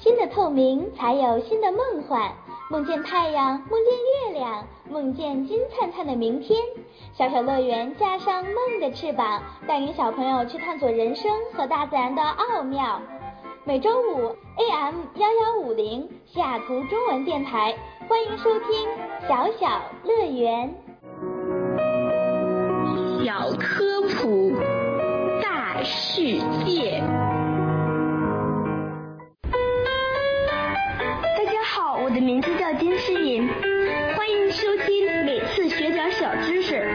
新的透明才有新的梦幻，梦见太阳，梦见月亮，梦见金灿灿的明天。小小乐园加上梦的翅膀，带领小朋友去探索人生和大自然的奥妙。每周五 AM1150西雅图中文电台，欢迎收听小小乐园。 小科普大世界。 大家好，我的名字叫金诗颖，欢迎收听每次学点小知识。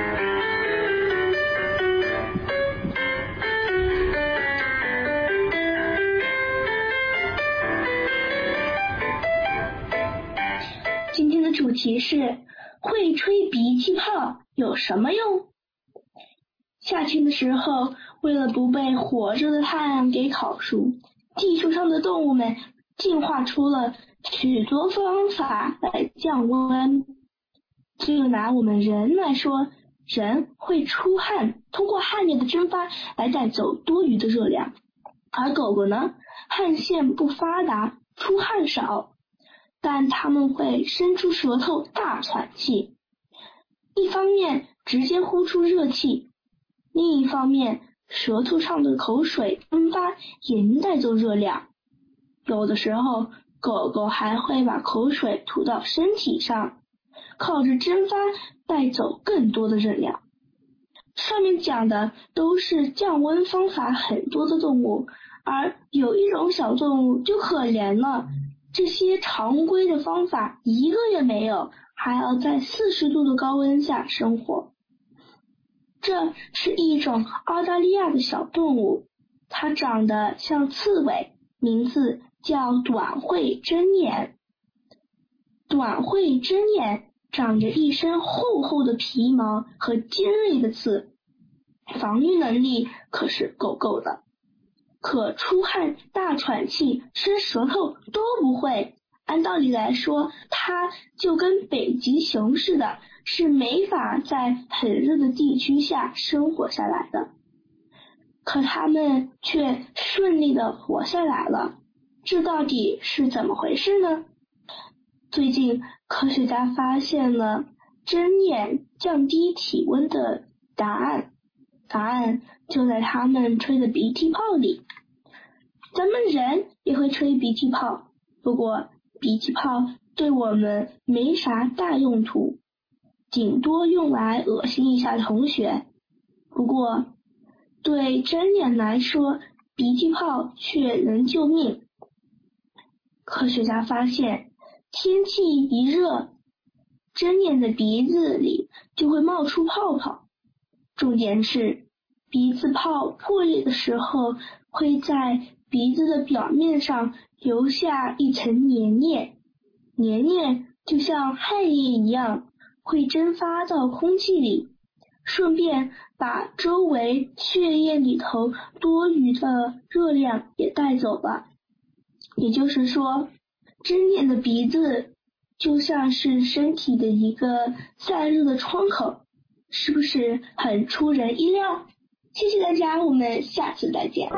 今天的主题是会吹鼻涕泡有什么用？夏天的时候，为了不被火热的太阳给烤熟，地球上的动物们进化出了许多方法来降温。就拿我们人来说，人会出汗，通过汗液的蒸发来带走多余的热量，而狗狗呢，汗腺不发达，出汗少，但它们会伸出舌头大喘气，一方面直接呼出热气，另一方面舌头上的口水蒸发也能带走热量。有的时候狗狗还会把口水吐到身体上，靠着蒸发带走更多的热量。上面讲的都是降温方法很多的动物，而有一种小动物就可怜了，这些常规的方法一个也没有，还要在40度的高温下生活。这是一种澳大利亚的小动物，它长得像刺猬，名字叫短喙针眼。短喙针眼长着一身厚厚的皮毛和尖锐的刺，防御能力可是够够的，可出汗、大喘气、伸舌头都不会。按道理来说，它就跟北极熊似的，是没法在很热的地区下生活下来的。可它们却顺利的活下来了，这到底是怎么回事呢？最近科学家发现了针眼降低体温的答案就在它们吹的鼻涕泡里。咱们人也会吹鼻涕泡，不过鼻涕泡对我们没啥大用途，顶多用来恶心一下同学。不过对针眼来说，鼻涕泡却能救命。科学家发现，天气一热，针眼的鼻子里就会冒出泡泡，重点是鼻子泡破裂的时候，会在鼻子的表面上留下一层粘液，粘液就像汗液一样，会蒸发到空气里，顺便把周围血液里头多余的热量也带走了。也就是说，针眼的鼻子就像是身体的一个散热的窗口，是不是很出人意料？谢谢大家，我们下次再见。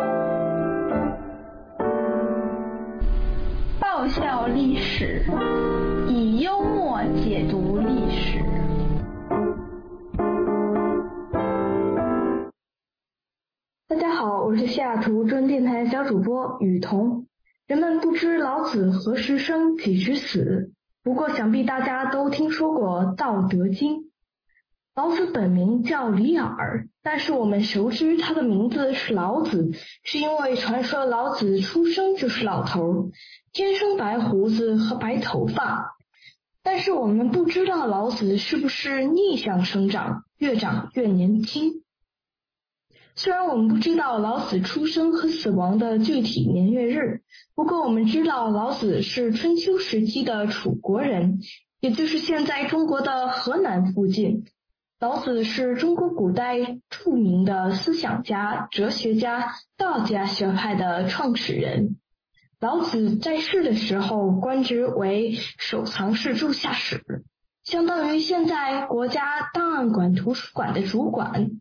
爆笑历史，以幽默解读历史。 大家好，我是西雅图中文电台小主播雨桐。人们不知老子何时生，几时死，不过想必大家都听说过《道德经》。老子本名叫李耳，但是我们熟知他的名字是老子，是因为传说老子出生就是老头，天生白胡子和白头发。但是我们不知道老子是不是逆向生长，越长越年轻。虽然我们不知道老子出生和死亡的具体年月日，不过我们知道老子是春秋时期的楚国人，也就是现在中国的河南附近。老子是中国古代著名的思想家、哲学家、道家学派的创始人。老子在世的时候官职为守藏室柱下史，相当于现在国家档案馆图书馆的主管。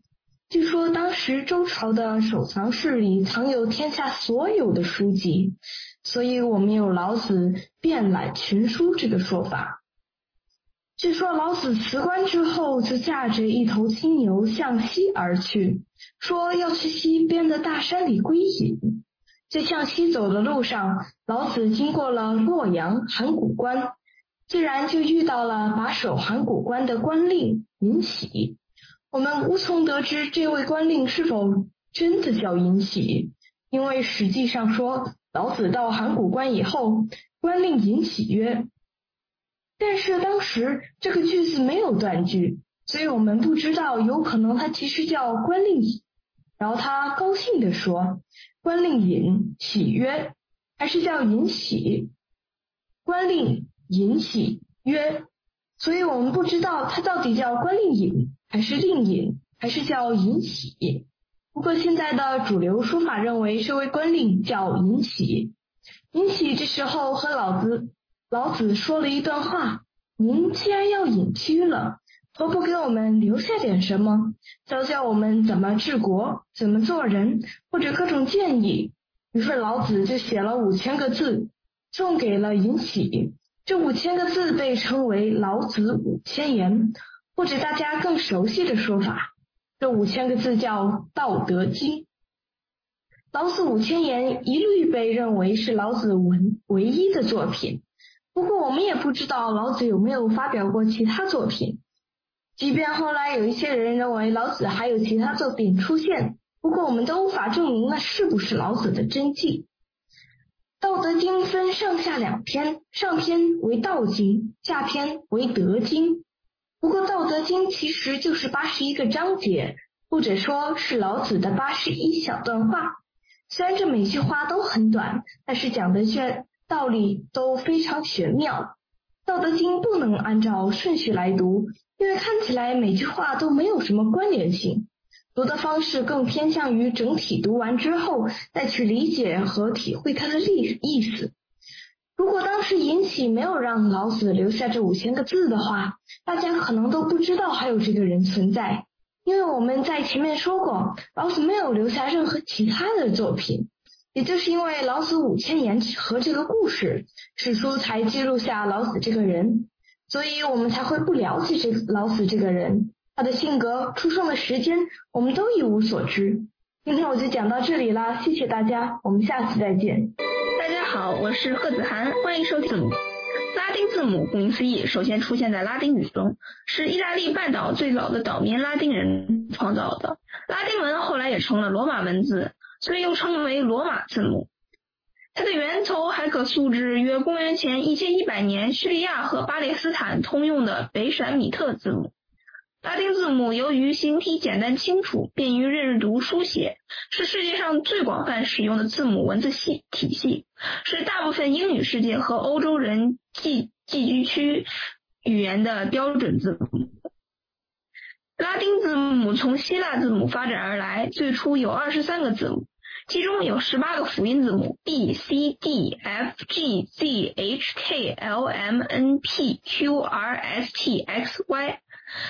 据说当时周朝的守藏室里藏有天下所有的书籍，所以我们有老子遍览群书这个说法。据说老子辞官之后，就驾着一头青牛向西而去，说要去西边的大山里归隐。在向西走的路上，老子经过了洛阳函谷关，自然就遇到了把守函谷关的官令尹喜。我们无从得知这位官令是否真的叫尹喜，因为实际上说老子到函谷关以后，官令尹喜曰，但是当时这个句子没有断句，所以我们不知道，有可能他其实叫官令尹。然后他高兴地说，官令尹喜曰，还是叫尹喜，官令尹喜曰，所以我们不知道他到底叫官令尹还是令尹还是叫尹喜。不过现在的主流说法认为这位官令叫尹喜。尹喜这时候和老子说了一段话，您既然要隐居了，何不给我们留下点什么，教我们怎么治国，怎么做人，或者各种建议。于是老子就写了5000个字送给了尹喜，这5000个字被称为老子5000言，或者大家更熟悉的说法，这5000个字叫道德经。老子5000言一律被认为是老子唯一的作品，不过我们也不知道老子有没有发表过其他作品，即便后来有一些人认为老子还有其他作品出现，不过我们都无法证明那是不是老子的真迹。道德经分上下2篇，上篇为道经，下篇为德经。不过道德经其实就是81个章节，或者说是老子的81小段话。虽然这每句话都很短，但是讲的道理都非常玄妙。道德经不能按照顺序来读，因为看起来每句话都没有什么关联性，读的方式更偏向于整体读完之后再去理解和体会它的意思。如果当时尹喜没有让老子留下这5000个字的话，大家可能都不知道还有这个人存在，因为我们在前面说过，老子没有留下任何其他的作品，也就是因为老子5000言和这个故事，史书才记录下老子这个人，所以我们才会不了解老子这个人，他的性格、出生的时间我们都一无所知。今天我就讲到这里啦，谢谢大家，我们下次再见。 大家好，我是贺子涵，欢迎收听字母。拉丁字母顾名思义，首先出现在拉丁语中，是意大利半岛最早的岛民拉丁人创造的。拉丁文后来也成了罗马文字，所以又称为罗马字母。它的源头还可溯至约公元前1100年叙利亚和巴勒斯坦通用的北闪米特字母。拉丁字母由于形体简单清楚，便于认读书写，是世界上最广泛使用的字母文字体系，是大部分英语世界和欧洲人寄居区语言的标准字母。拉丁字母从希腊字母发展而来，最初有23个字母，其中有18个辅音字母 B C D F G Z H K L M N P Q R S T X Y，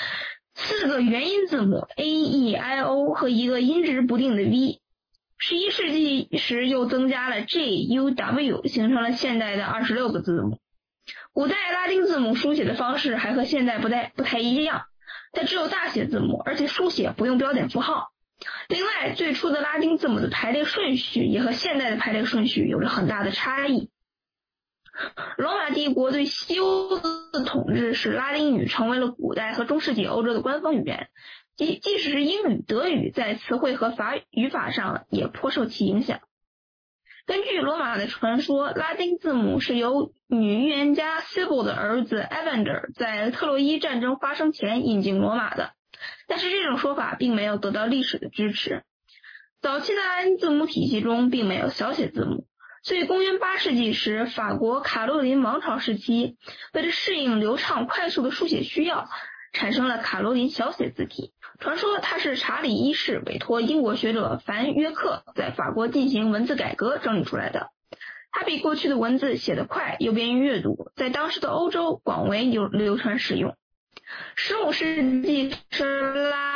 4个元音字母 A E I O 和一个音值不定的 V。 11世纪时又增加了 J U W， 形成了现代的26个字母。古代拉丁字母书写的方式还和现在不太一样，它只有大写字母，而且书写不用标点符号。另外，最初的拉丁字母的排列顺序也和现代的排列顺序有着很大的差异。罗马帝国对西欧的统治使拉丁语成为了古代和中世纪欧洲的官方语言，即使是英语、德语在词汇和语法上也颇受其影响。根据罗马的传说，拉丁字母是由女预言家 Sybil 的儿子 Evander 在特洛伊战争发生前引进罗马的，但是这种说法并没有得到历史的支持。早期的拉丁字母体系中并没有小写字母，所以公元8世纪时，法国卡洛林王朝时期为了适应流畅快速的书写需要，产生了卡罗林小写字体。传说它是查理一世委托英国学者凡约克在法国进行文字改革整理出来的。它比过去的文字写得快，又便于阅读，在当时的欧洲广为流传使用。15世纪是拉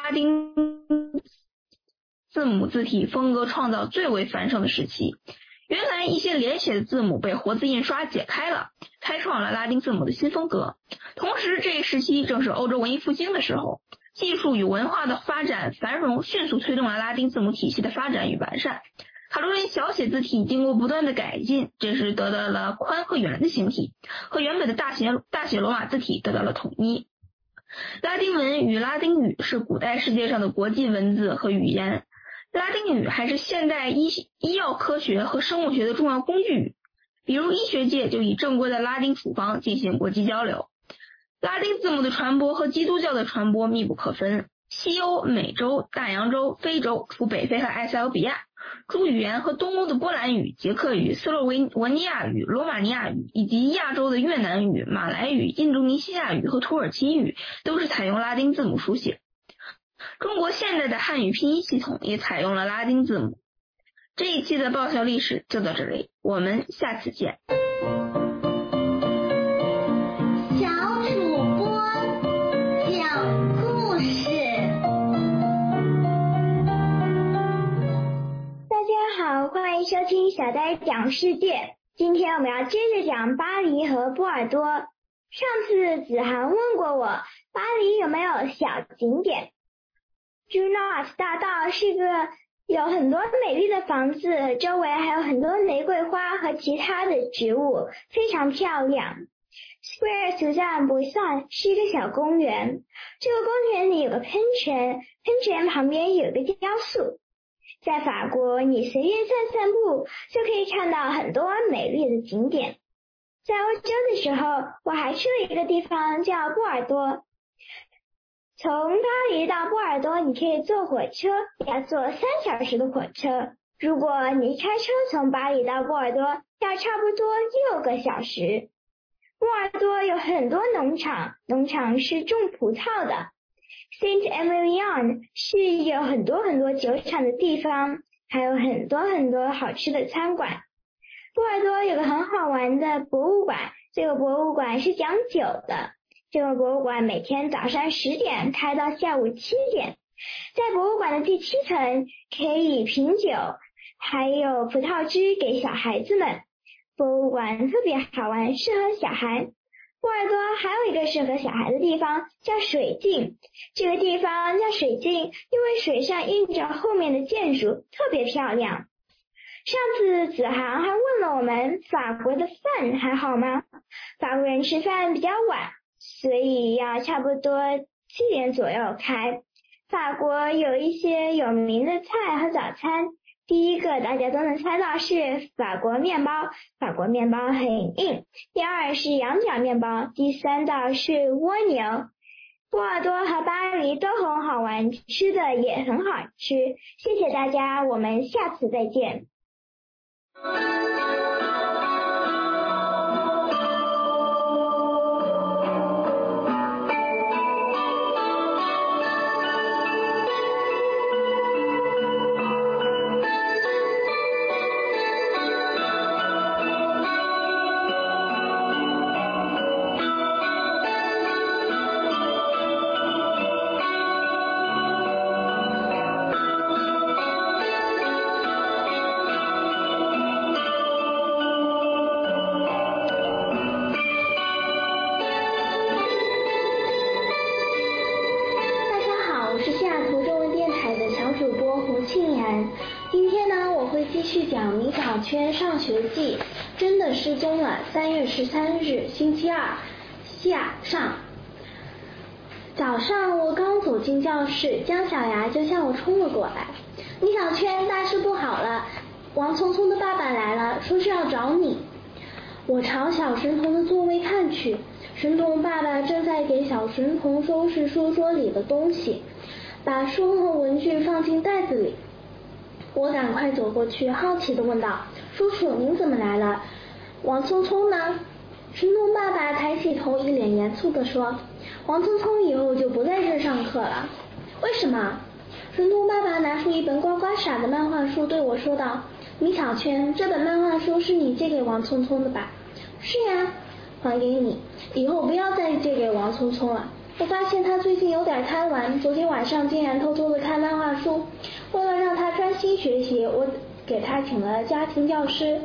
拉丁字母字体风格创造最为繁盛的时期。原来一些连写的字母被活字印刷解开了，开创了拉丁字母的新风格。同时这一时期正是欧洲文艺复兴的时候，技术与文化的发展繁荣迅速推动了拉丁字母体系的发展与完善。卡罗琳小写字体经过不断的改进，这时得到了宽和圆的形体，和原本的大写罗马字体得到了统一。拉丁文与拉丁语是古代世界上的国际文字和语言，拉丁语还是现代医药科学和生物学的重要工具语，比如医学界就以正规的拉丁处方进行国际交流。拉丁字母的传播和基督教的传播密不可分，西欧、美洲、大洋洲、非洲除北非和埃塞俄比亚，诸语言和东欧的波兰语、捷克语、斯洛文尼亚语、罗马尼亚语，以及亚洲的越南语、马来语、印度尼西亚语和土耳其语都是采用拉丁字母书写。中国现代的汉语拼音系统也采用了拉丁字母。这一期的爆笑历史就到这里，我们下次见。 小主播讲故事。大家好，欢迎收听小呆讲世界。今天我们要接着讲巴黎和波尔多。上次子涵问过我，巴黎有没有小景点？Junot 大道是个有很多美丽的房子，周围还有很多玫瑰花和其他的植物，非常漂亮。Square Suzanne Buisson 是一个小公园，这个公园里有个喷泉，喷泉旁边有个雕塑。在法国，你随便散散步就可以看到很多美丽的景点。在欧洲的时候，我还去了一个地方叫波尔多。从巴黎到波尔多，你可以坐火车，要坐3小时的火车。如果你开车从巴黎到波尔多，要差不多6个小时。波尔多有很多农场，农场是种葡萄的。Saint-Emilion 是有很多酒厂的地方，还有很多好吃的餐馆。波尔多有个很好玩的博物馆，这个博物馆是讲酒的。这个博物馆每天早上10点开到下午7点，在博物馆的第7层可以品酒，还有葡萄汁给小孩子们。博物馆特别好玩，适合小孩。波尔多还有一个适合小孩的地方叫水镜，这个地方叫水镜，因为水上印着后面的建筑，特别漂亮。上次子涵还问了我们法国的饭还好吗？法国人吃饭比较晚，所以要差不多7点左右开。法国有一些有名的菜和早餐，第一个大家都能猜到是法国面包，法国面包很硬。第二是羊角面包，第3道是蜗牛。波尔多和巴黎都很好玩，吃的也很好吃。谢谢大家，我们下次再见。今天呢，我会继续讲米小圈上学记，真的失踪了。3月13日，星期二，下上。早上我刚走进教室，姜小牙就向我冲了过来。米小圈，大事不好了，王聪聪的爸爸来了，说是要找你。我朝小神童的座位看去，神童爸爸正在给小神童收拾书桌里的东西，把书和文具放进袋子里。我赶快走过去，好奇地问道：“叔叔，您怎么来了？王聪聪呢？”神童爸爸抬起头，一脸严肃地说：“王聪聪以后就不在这上课了。”为什么？神童爸爸拿出一本呱呱傻的漫画书对我说道：“米小圈，这本漫画书是你借给王聪聪的吧？”“是呀。”“还给你，以后不要再借给王聪聪了。” 我发现他最近有点贪玩，昨天晚上竟然偷偷的看漫画书。为了让他专心学习，我给他请了家庭教师。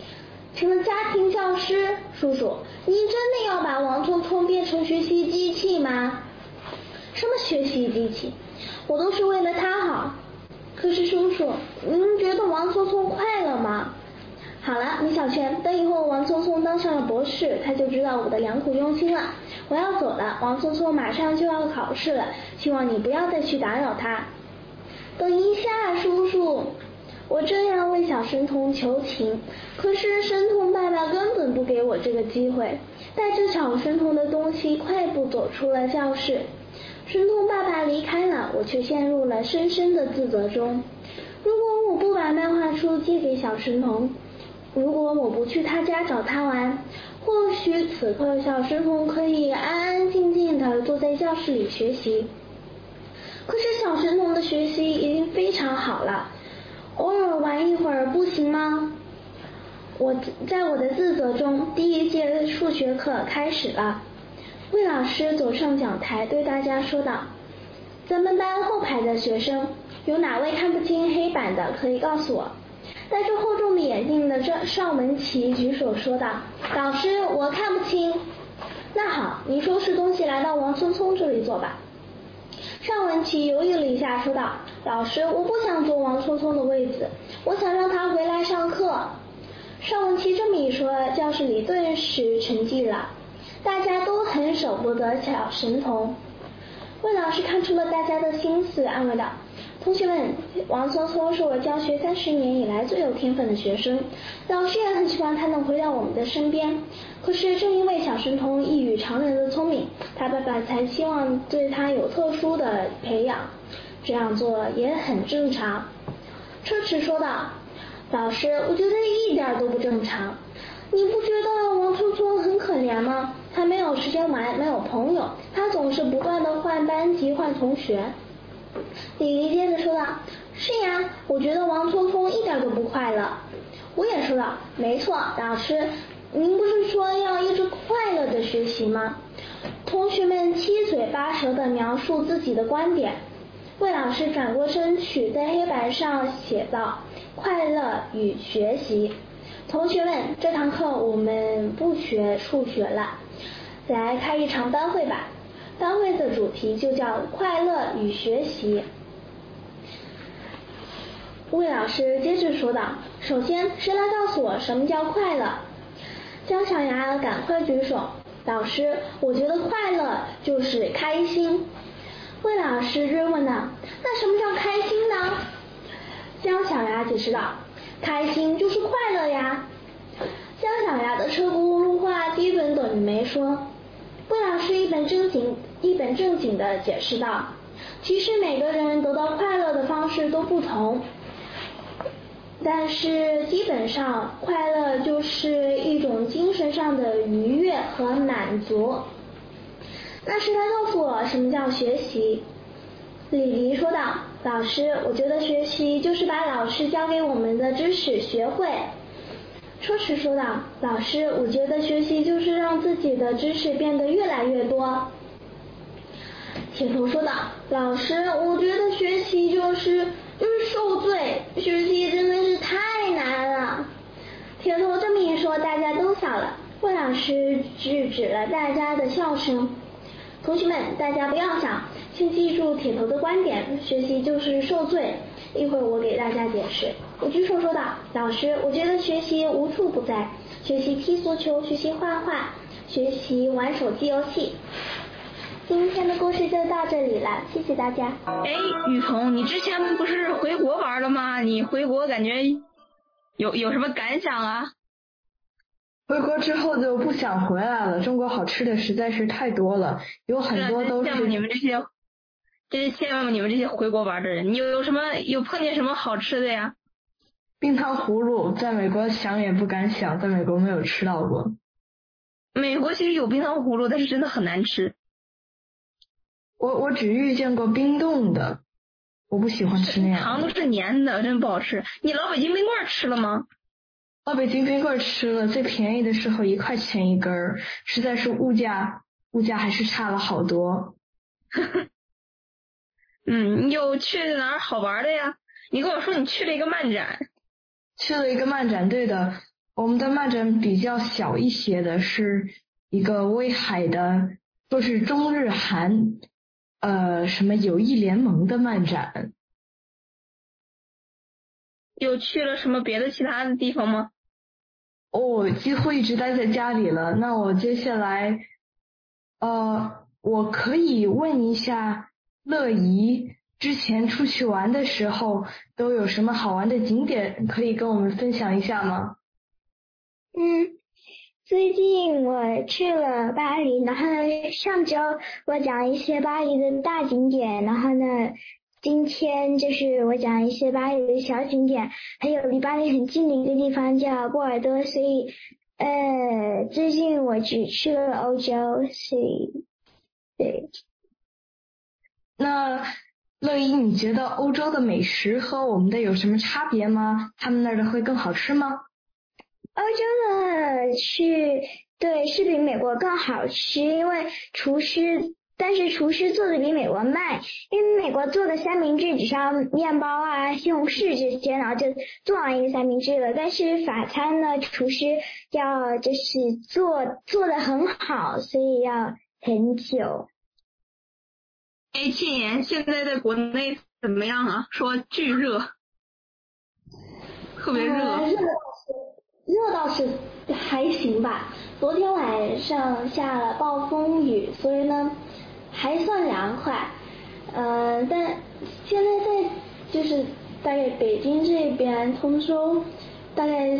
叔叔，您真的要把王聪聪变成学习机器吗？什么学习机器？我都是为了他好。可是叔叔，您觉得王聪聪快乐吗？好了，米小圈，等以后王聪聪当上了博士，他就知道我的良苦用心了。我要走了，王聪聪马上就要考试了，希望你不要再去打扰他。等一下，叔叔，我这样为小神童求情，可是神童爸爸根本不给我这个机会。带着小神童的东西快步走出了教室。神童爸爸离开了，我却陷入了深深的自责中。如果我不把漫画书借给小神童，如果我不去他家找他玩，或许此刻小神童可以安安静静地坐在教室里学习。可是小神童的学习已经非常好了，偶尔玩一会儿不行吗？在我的自责中，第一节数学课开始了。魏老师走上讲台，对大家说道：咱们班后排的学生，有哪位看不清黑板的，可以告诉我。戴着厚重的眼镜的邵文琪举手说道：老师，我看不清。那好，你收拾东西来到王聪聪这里坐吧。邵文琪犹豫了一下说道：老师，我不想坐王聪聪的位子，我想让他回来上课。邵文琪这么一说，教室里顿时沉寂了，大家都很舍不得小神童。魏老师看出了大家的心思，安慰道：同学们，王聪聪是我教学30年以来最有天分的学生，老师也很希望他能回到我们的身边。可是正因为小神童异于常人的聪明，他爸爸才希望对他有特殊的培养，这样做也很正常。车迟说道：老师，我觉得一点都不正常。你不觉得王聪聪很可怜吗？他没有时间玩，没有朋友，他总是不断的换班级换同学。李黎接着说道：是呀，我觉得王聪聪一点都不快乐。我也说道：没错，老师，您不是说要一直快乐的学习吗？同学们七嘴八舌地描述自己的观点。魏老师转过身去，在黑板上写道：快乐与学习。同学们，这堂课我们不学数学了，来开一场班会吧。班会的主题就叫快乐与学习。魏老师接着说道：首先，谁来告诉我什么叫快乐？姜小牙赶快举手：老师，我觉得快乐就是开心。魏老师追问道：那什么叫开心呢？姜小牙解释道：开心就是快乐呀。姜小牙的车轱辘话基本等于没说。魏老师一本正经地解释道：其实每个人得到快乐的方式都不同，但是基本上快乐就是一种精神上的愉悦和满足。那时他告诉我什么叫学习。李黎说道：老师，我觉得学习就是把老师教给我们的知识学会。车迟说道：老师，我觉得学习就是让自己的知识变得越来越多。铁头说道：老师，我觉得学习就是受罪，学习真的是太难了。铁头这么一说，大家都笑了。魏老师制止了大家的笑声。同学们，大家不要想，请记住铁头的观点，学习就是受罪。一会儿我给大家解释。我举手说道：老师，我觉得学习无处不在，学习踢足球，学习画画，学习玩手机游戏。今天的故事就到这里了，谢谢大家。 雨桐，你之前不是回国玩了吗？你回国感觉有什么感想啊？ 回国之后就不想回来了，中国好吃的实在是太多了，有很多都是。 羡慕你们这些回国玩的人。你有碰见什么好吃的呀？ 冰糖葫芦，在美国想也不敢想，在美国没有吃到过。 美国其实有冰糖葫芦，但是真的很难吃。 我只遇见过冰冻的，我不喜欢吃那样。 糖都是黏的，真不好吃。你老北京冰棍吃了吗？ 老北京冰棍吃了，最便宜的时候1块钱一根儿，实在是物价还是差了好多。 你有去哪儿好玩的呀？你跟我说你去了一个漫展。 去了一个漫展，对的。我们的漫展比较小一些的，是一个威海的，说是中日韩什么友谊联盟的漫展。 有去了什么别的其他的地方吗？ 几乎一直待在家里了。那我接下来我可以问一下乐怡，之前出去玩的时候都有什么好玩的景点可以跟我们分享一下吗？ 最近我去了巴黎，然后呢，上周我讲一些巴黎的大景点，然后呢，今天就是我讲一些巴黎的小景点，还有离巴黎很近的一个地方叫波尔多，所以最近我只去了欧洲，所以对。 那乐怡，你觉得欧洲的美食和我们的有什么差别吗？他们那儿的会更好吃吗？ 欧洲的是比美国更好吃，因为但是厨师做的比美国慢，因为美国做的三明治只需要面包啊、西红柿这些，然后就做完一个三明治了。但是法餐呢，厨师要就是做的很好，所以要很久。 庆妍现在在国内怎么样啊？说巨热，特别热。 热倒是还行吧，昨天晚上下了暴风雨，所以呢还算凉快。但现在就是大概北京这边通州大概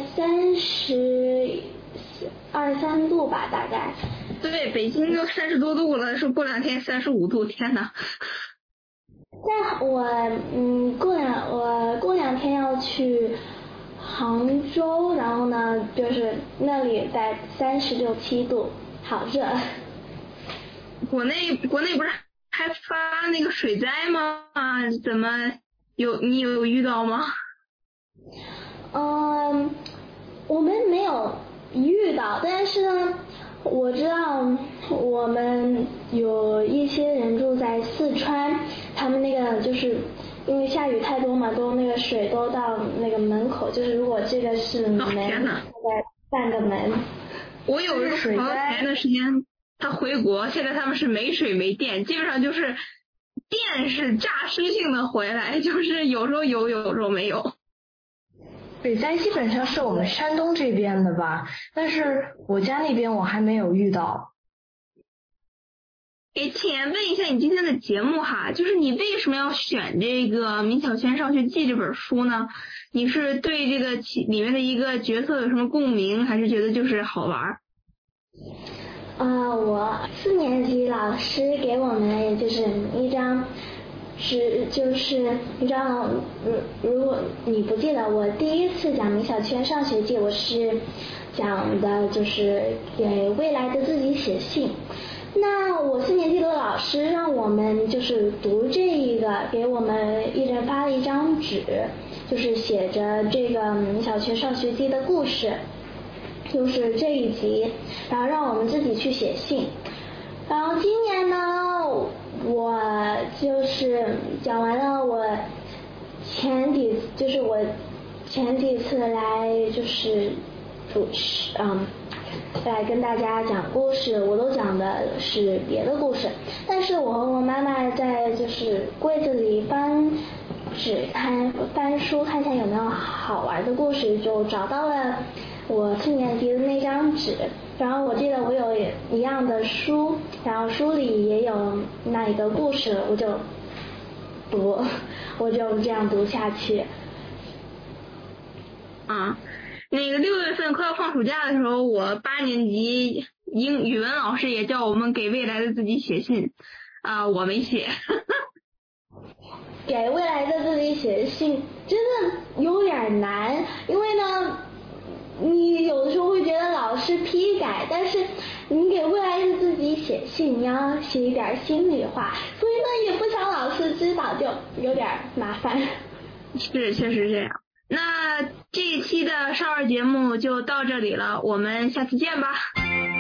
32、3度吧，大概。 对，北京都30多度了，说过2天35度，天哪！ 但我过两天要去杭州，然后呢就是那里在36、7度，好热。 国内不是还发那个水灾吗？怎么你有遇到吗？ 我们没有遇到，但是呢，我知道我们有一些人住在四川，他们那个就是因为下雨太多嘛，都那个水都到那个门口，就是如果这个是门，大概半个门。 我有一个朋友前段时间他回国，现在他们是没水没电，基本上就是电是诈尸性的回来，就是有时候有，有时候没有。 水灾基本上是我们山东这边的吧，但是我家那边我还没有遇到。 庆妍，问一下你今天的节目哈，就是你为什么要选这个《米小圈上学记》这本书呢？你是对这个里面的一个角色有什么共鸣，还是觉得就是好玩？ 我4年级老师给我们就是一张就是你知道，如果你不记得，我第一次讲《米小圈上学记》，我是讲的就是给未来的自己写信。那我4年级的老师让我们就是读这一个，给我们一人发了一张纸，就是写着这个《米小圈上学记》的故事，就是这一集，然后让我们自己去写信。然后今年呢，我就是讲完了我前几次来就是主持来跟大家讲故事，我都讲的是别的故事，但是我和我妈妈在就是柜子里翻书看一下有没有好玩的故事，就找到了我4年级的那张纸，然后我记得我有一样的书，然后书里也有那一个故事，我就这样读下去。 那个6月份快要放暑假的时候，我8年级语文老师也叫我们给未来的自己写信，我没写。 给未来的自己写信真的有点难，因为呢你有的时候会觉得老师批改，但是你给未来的自己写信，你要写一点心里话，所以呢也不想老师知道，就有点麻烦。 是，确实这样。那这一期的少儿节目就到这里了，我们下次见吧。